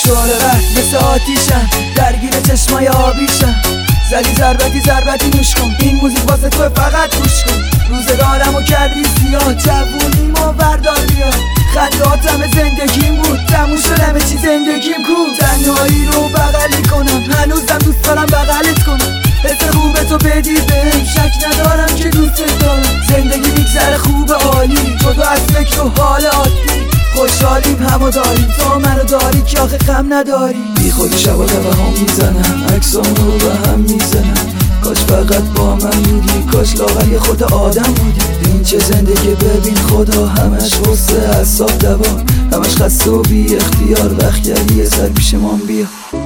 شعله ور مثل آتیشم، درگیر چشمای آبیشم. زدی ضربتی نوش کن، این موزیک واسه تو فقط گوش کن. روزگارمو کردی سیاه، جوونیمو بردار بیا. خندهاتم زندگیم بود، تموم شد همه چی زندگیم کو. تنهایی رو بغلی کنم، هنوزم دوست دارم بغلت کنم. حس خوب تو بدی بهم، شک ندارم که دوست دارم. زندگی میگذره خوب عالی، جدا از فکر و حال عادی. خوشحالیم همو داریم، تو منو داری که آخه غم نداری. بی خودی شبا هم میزنم، عکسامو رو به هم میزنم. کاش فقط با من بودی، کاش لاغر یه خود آدم بودی. این چه زندگی ببین خدا، همش غصه اعصاب دوام، همش خسته و بی اختیار. وقت یه سر پیش من بیا.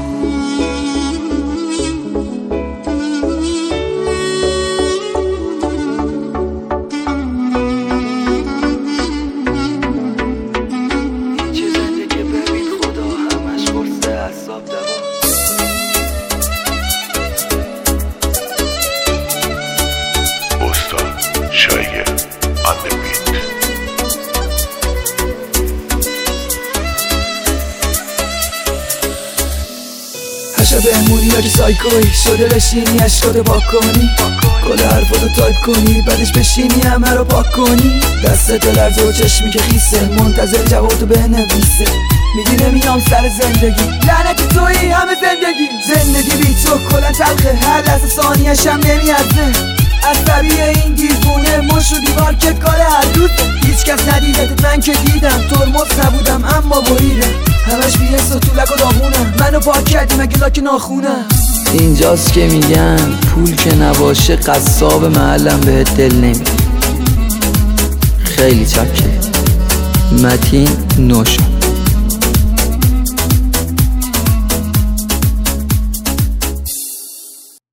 بهمونی یا که سایکوی شده بشینی اشکاتو پاک کنی، کل حرفاتو تایپ کنی بعدش بشینی همه رو پاک کنی. دستت لرزه و چشمی که خیسه، منتظر جوابتو بنویسه. میگی نمیام سر زندگی، لعنت تویی همه زندگی بی تو کلن تلخه، هر لحظه ثانیه‌ش هم نمیارزه. عصبی این دیوونه مش و دیوار که کار هر روزه. هیچ کس ندیدتت من که دیدم، ترمز نبودم اما بریدم. همش بی‌حس و طولک و داغونم، منو پاک کردی مگه لاک ناخونم. اینجاست که میگن پول که نباشه قصاب محلم بهت دل نمیده. خیلی چکه متین نوشا.